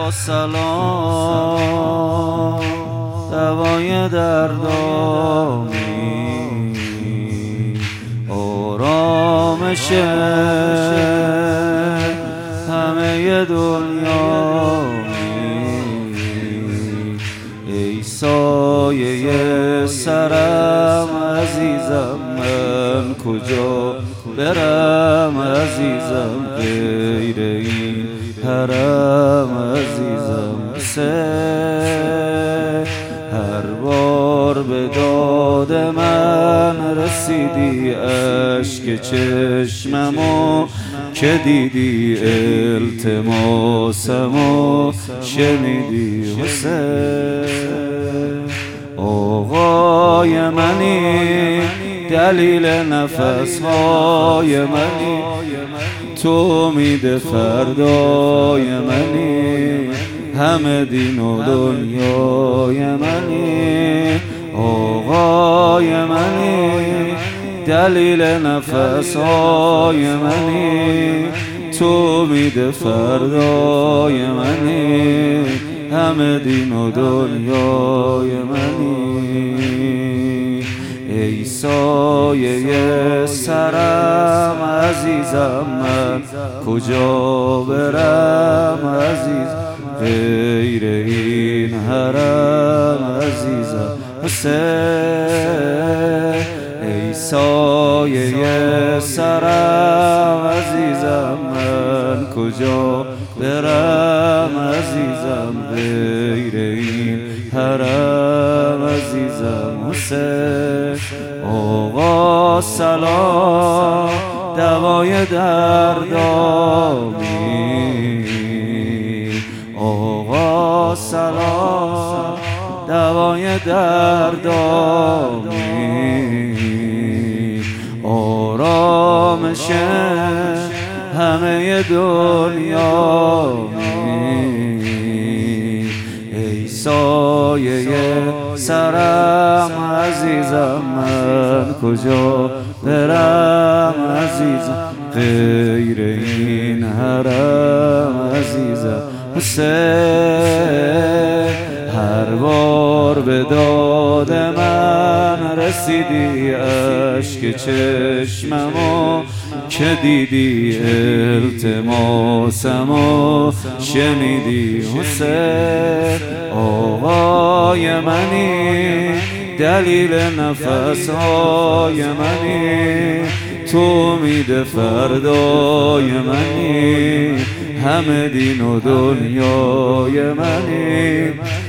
سلام دوای دردامی آرامش همه دنیامی ای سایه سرم عزیزم من کجا برم عزیزم غیر این حرم عزیزم هر بار به داد من رسیدی اشک چشممو که دیدی التماسمو شنیدی حسین آقای منی دلیل نفسهای منی تو امید فردای منی همه دین و دنیای منی آقای منی دلیل نفسهای منی تو امید فردای منی همه دین و دنیای منی ای سایه سرم عزیزم من کجا برم عزیز غیر این حرم عزیزم حسین ای سایه سرم عزیزم من کجا برم عزیزم غیر این حرم عزیزم حسین آقا سلام دوای دردامی آقا سلام دوای دردامی آرامش همه دنیامی ای سایه سرم عزیزم من کجا برم عزیزم غیر این حرم عزیزم حسین هر بار به داد من رسیدی اشک چشممو که دیدی التماسمو شنیدی حسین آقای منی دلیل نفسهای منی تو امید فردای منی همه دین و دنیای منی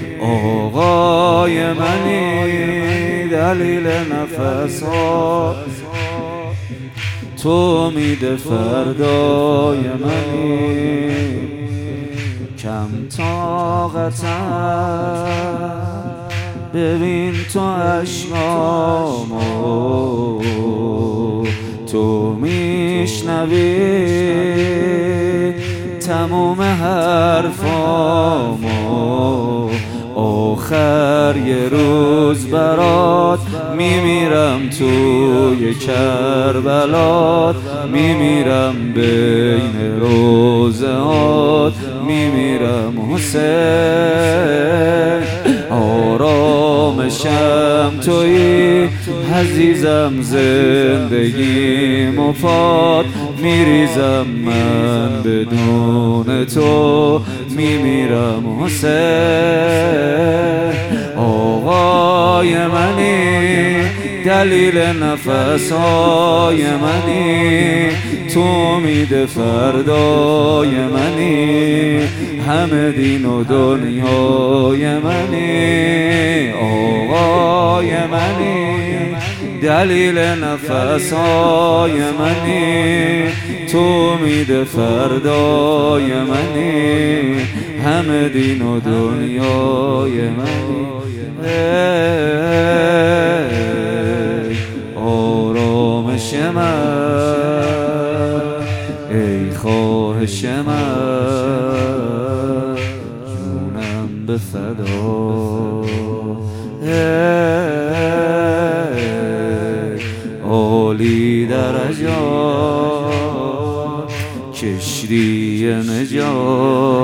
آقای منی دلیل نفسها تو امید فردای منی کم طاقتم ببین تو اشکامو تو میشنوی تموم حرفامو آخر یه روز برات میمیرم توی کربلات میمیرم بین روزهات میمیرم حسین آرامشم تویی عزیزم زندگی مفاد میریزم من بدون تو میمیرم حسین آقای منی دلیل نفسهای منی تو امید فردای منی همه دین و دنیای منی آقای منی دلیل نفسهای منی تو امید فردای منی همه دین و دنیای منی آرامش من ای خواهش من جونم به فدا عالی درجات کشتی نجات